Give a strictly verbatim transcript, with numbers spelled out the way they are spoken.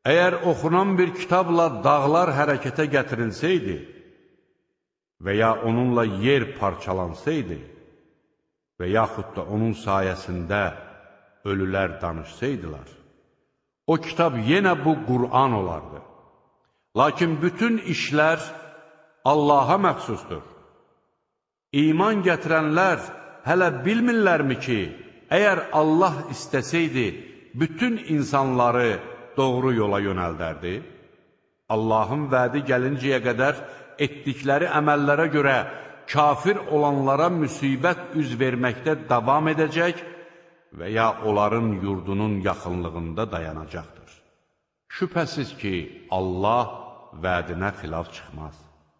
Əgər oxunan bir kitabla dağlar hərəkətə gətirilsəydi və ya onunla yer parçalansaydı və yaxud da onun sayəsində ölülər danışsaydılar, o kitab yenə bu Qur'an olardı. Lakin bütün işlər Allaha məxsusdur. İman gətirənlər hələ bilmirlərmi ki, əgər Allah istəsəydi, bütün insanları doğru yola yönəldərdi? Allahın vədi gəlincəyə qədər etdikləri əməllərə görə kafir olanlara müsibət üz verməkdə davam edəcək və ya onların yurdunun yaxınlığında dayanacaqdır. Şübhəsiz ki, Allah vədinə xilaf çıxmaz.